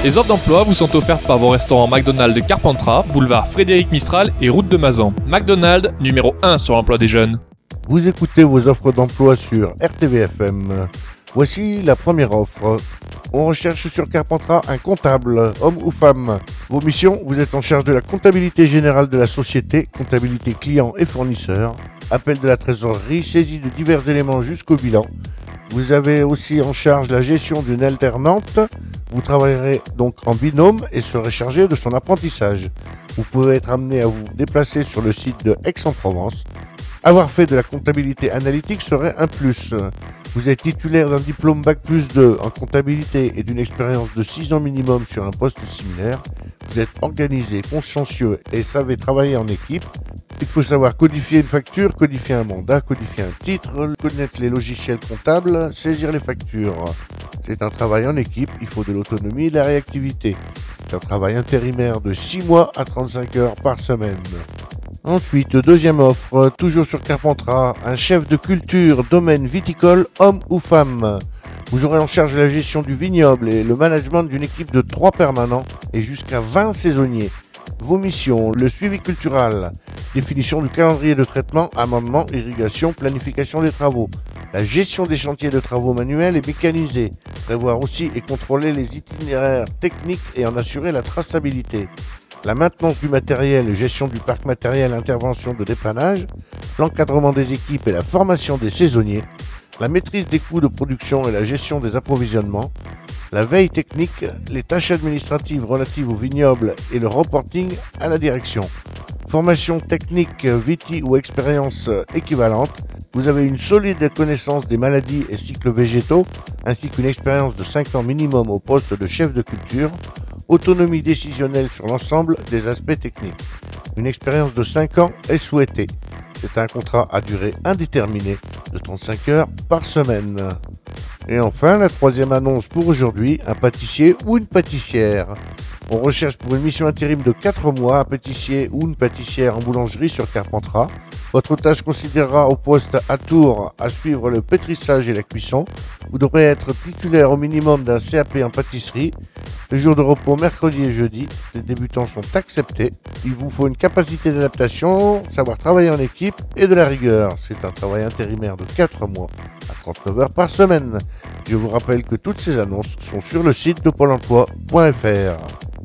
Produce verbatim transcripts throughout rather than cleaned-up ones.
Les offres d'emploi vous sont offertes par vos restaurants McDonald's de Carpentras, boulevard Frédéric Mistral et route de Mazan. McDonald's, numéro un sur l'emploi des jeunes. Vous écoutez vos offres d'emploi sur R T V F M. Voici la première offre. On recherche sur Carpentras un comptable, homme ou femme. Vos missions, vous êtes en charge de la comptabilité générale de la société, comptabilité clients et fournisseurs, appel de la trésorerie, saisie de divers éléments jusqu'au bilan. Vous avez aussi en charge la gestion d'une alternante. Vous travaillerez donc en binôme et serez chargé de son apprentissage. Vous pouvez être amené à vous déplacer sur le site de Aix-en-Provence. Avoir fait de la comptabilité analytique serait un plus. Vous êtes titulaire d'un diplôme bac plus deux en comptabilité et d'une expérience de six ans minimum sur un poste similaire. Vous êtes organisé, consciencieux et savez travailler en équipe. Il faut savoir codifier une facture, codifier un mandat, codifier un titre, connaître les logiciels comptables, saisir les factures. C'est un travail en équipe, il faut de l'autonomie et de la réactivité. C'est un travail intérimaire de six mois à trente-cinq heures par semaine. Ensuite, deuxième offre, toujours sur Carpentras, un chef de culture, domaine viticole, homme ou femme. Vous aurez en charge la gestion du vignoble et le management d'une équipe de trois permanents et jusqu'à vingt saisonniers. Vos missions, le suivi culturel, définition du calendrier de traitement, amendement, irrigation, planification des travaux, la gestion des chantiers de travaux manuels et mécanisés, prévoir aussi et contrôler les itinéraires techniques et en assurer la traçabilité, la maintenance du matériel et gestion du parc matériel, intervention de dépannage, l'encadrement des équipes et la formation des saisonniers, la maîtrise des coûts de production et la gestion des approvisionnements, la veille technique, les tâches administratives relatives au vignoble et le reporting à la direction. Formation technique, viti ou expérience équivalente. Vous avez une solide connaissance des maladies et cycles végétaux, ainsi qu'une expérience de cinq ans minimum au poste de chef de culture. Autonomie décisionnelle sur l'ensemble des aspects techniques. Une expérience de cinq ans est souhaitée. C'est un contrat à durée indéterminée de trente-cinq heures par semaine. Et enfin, la troisième annonce pour aujourd'hui, un pâtissier ou une pâtissière. On recherche pour une mission intérim de quatre mois un pâtissier ou une pâtissière en boulangerie sur Carpentras. Votre tâche considérera au poste à tour à suivre le pétrissage et la cuisson. Vous devrez être titulaire au minimum d'un C A P en pâtisserie. Les jours de repos mercredi et jeudi, les débutants sont acceptés. Il vous faut une capacité d'adaptation, savoir travailler en équipe et de la rigueur. C'est un travail intérimaire de quatre mois à trente-neuf heures par semaine. Je vous rappelle que toutes ces annonces sont sur le site de pôle emploi point f r.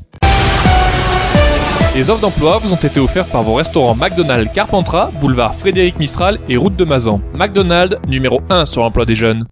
Les offres d'emploi vous ont été offertes par vos restaurants McDonald's Carpentras, boulevard Frédéric Mistral et route de Mazan. McDonald's, numéro un sur l'emploi des jeunes.